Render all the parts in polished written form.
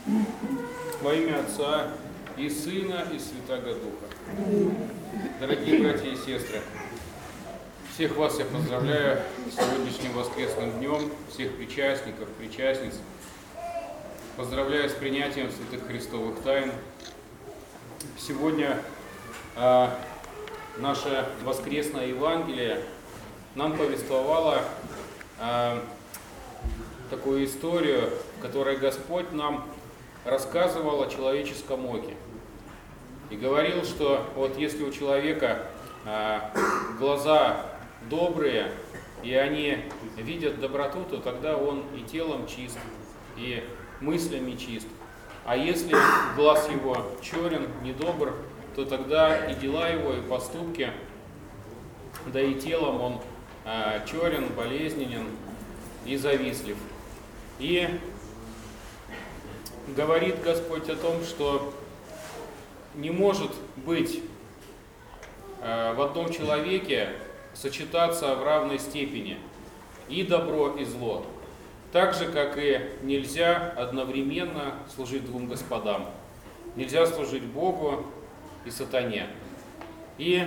Во имя Отца и Сына и Святаго Духа. Дорогие братья и сестры, всех вас я поздравляю с сегодняшним воскресным днем, всех причастников, причастниц. Поздравляю с принятием святых христовых тайн. Сегодня наше воскресное Евангелие нам повествовало такую историю, в которой Господь нам рассказывал о человеческом оке. И говорил, что вот если у человека глаза добрые, и они видят доброту, то тогда он и телом чист, и мыслями чист. А если глаз его черен, недобр, то тогда и дела его, и поступки, да и телом он черен, болезненен и завистлив. И говорит Господь о том, что не может быть в одном человеке сочетаться в равной степени и добро, и зло. Так же, как и нельзя одновременно служить двум господам. Нельзя служить Богу и сатане. И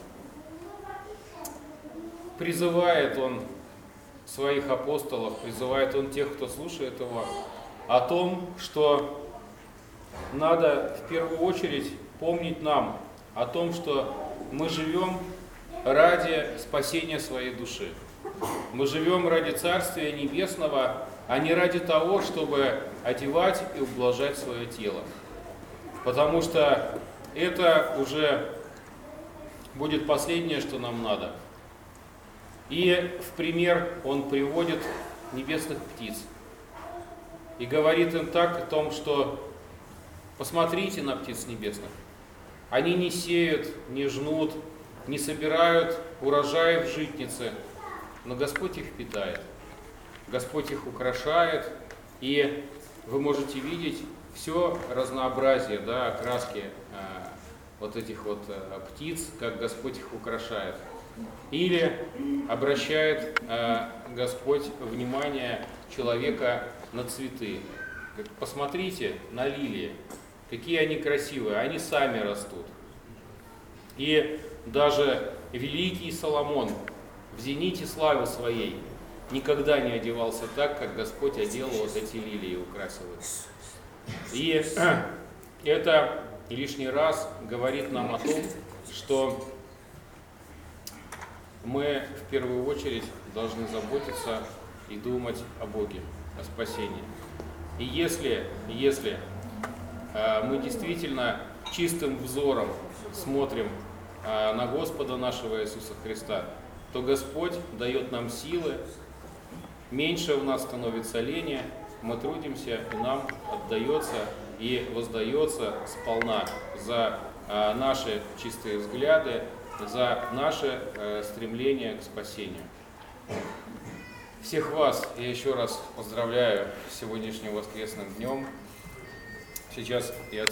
призывает Он своих апостолов, призывает Он тех, кто слушает Его, о том, что надо в первую очередь помнить нам о том, что мы живем ради спасения своей души. Мы живем ради Царствия Небесного, а не ради того, чтобы одевать и ублажать свое тело. Потому что это уже будет последнее, что нам надо. И в пример он приводит небесных птиц. И говорит им так о том, что посмотрите на птиц небесных. Они не сеют, не жнут, не собирают урожай в житнице, но Господь их питает. Господь их украшает, и вы можете видеть все разнообразие, окраски вот этих вот птиц, как Господь их украшает. Или обращает Господь внимание человека на цветы. Посмотрите на лилии, какие они красивые, они сами растут. И даже великий Соломон в зените славы своей никогда не одевался так, как Господь одел вот эти лилии и украсил их. И это лишний раз говорит нам о том, что мы в первую очередь должны заботиться и думать о Боге, о спасении. И если мы действительно чистым взором смотрим на Господа нашего Иисуса Христа, то Господь дает нам силы, меньше у нас становится лени, мы трудимся, и нам отдается и воздается сполна за наши чистые взгляды, за наше стремление к спасению. Всех вас я еще раз поздравляю с сегодняшним воскресным днем. Сейчас я